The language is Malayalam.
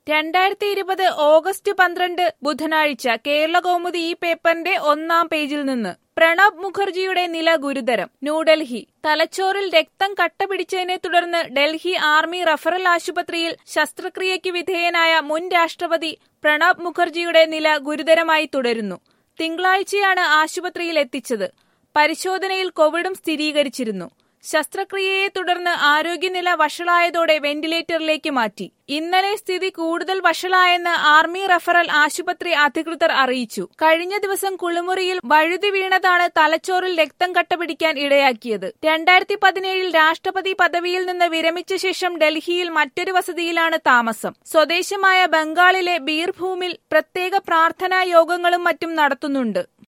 2020 ഓഗസ്റ്റ് 12 ബുധനാഴ്ച കേരളകൗമുദി ഈ പേപ്പറിന്റെ ഒന്നാം പേജിൽ നിന്ന് പ്രണബ് മുഖർജിയുടെ നില ഗുരുതരം. ന്യൂഡൽഹി. തലച്ചോറിൽ രക്തം കട്ടപിടിച്ചതിനെ തുടർന്ന് ഡൽഹി ആർമി റഫറൽ ആശുപത്രിയിൽ ശസ്ത്രക്രിയയ്ക്ക് വിധേയനായ മുൻ രാഷ്ട്രപതി പ്രണബ് മുഖർജിയുടെ നില ഗുരുതരമായി തുടരുന്നു. തിങ്കളാഴ്ചയാണ് ആശുപത്രിയിൽ എത്തിച്ചത്. പരിശോധനയിൽ കോവിഡും സ്ഥിരീകരിച്ചിരുന്നു. ശസ്ത്രക്രിയയെ തുടർന്ന് ആരോഗ്യനില വഷളായതോടെ വെന്റിലേറ്ററിലേക്ക് മാറ്റി. ഇന്നലെ സ്ഥിതി കൂടുതൽ വഷളായെന്ന് ആർമി റഫറൽ ആശുപത്രി അധികൃതർ അറിയിച്ചു. കഴിഞ്ഞ ദിവസം കുളിമുറിയിൽ വഴുതി വീണതാണ് തലച്ചോറിൽ രക്തം കട്ടപിടിക്കാൻ ഇടയാക്കിയത്. 2017 രാഷ്ട്രപതി പദവിയിൽ നിന്ന് വിരമിച്ച ശേഷം ഡൽഹിയിൽ മറ്റൊരു വസതിയിലാണ് താമസം. സ്വദേശമായ ബംഗാളിലെ ബീർഭൂമിൽ പ്രത്യേക പ്രാർത്ഥനാ യോഗങ്ങളും മറ്റും നടത്തുന്നുണ്ട്.